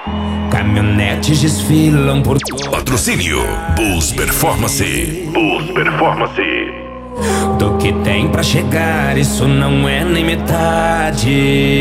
Caminhonetes desfilam por Patrocínio Bulls Performance. Bulls Performance. do que tem pra chegar, isso não é nem metade.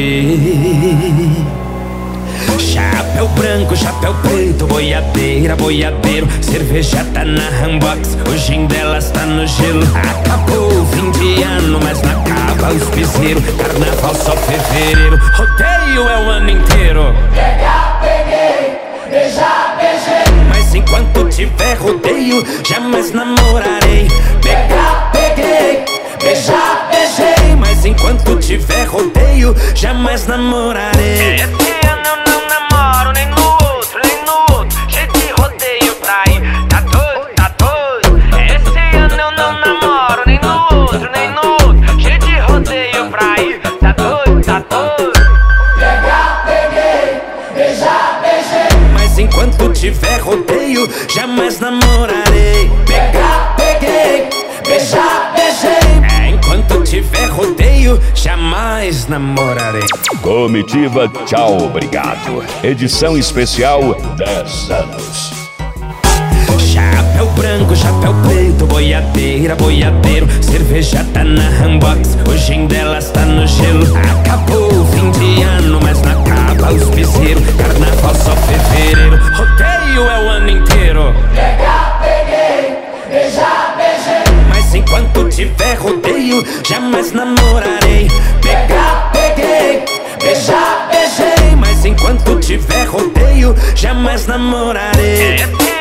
Chapéu branco, chapéu preto, boiadeira, boiadeiro, cerveja tá na handbox, o gin delas tá no gelo. Acabou o fim de ano, mas não acaba os piseiros. Carnaval só fevereiro, rodeio é o ano inteiro. Pegar, peguei, beijar, beijei. Mas enquanto tiver rodeio, jamais namorarei. Pegar, peguei, beijar, beijei. Mas enquanto tiver rodeio, jamais namorarei. Esse ano eu não namoro nem no outro, nem no outro. Cheio de rodeio pra ir, tá doido, tá doido. Esse ano eu não namoro nem no outro, nem no outro. Cheio de rodeio pra ir, tá doido, tá doido. Pegar, peguei, beijar, beijei. Mas enquanto tiver rodeio, jamais namorarei. Pegar, peguei, beijar, beijei. Enquanto tiver rodeio, jamais namorarei. Comitiva Tchau Obrigado. Edição especial 10 anos. Chapéu branco, chapéu preto, boiadeira, boiadeiro, cerveja tá na handbox, o gin delas tá no gelo. Acabou o fim de ano, mas não acaba os piseiros. Carnaval só fevereiro, rodeio é o ano inteiro. Pegar, peguei, beijar, beijei. Mas enquanto tiver rodeio, jamais namorarei. Pegar, peguei, beijar, beijei. Mas enquanto tiver rodeio, jamais namorarei.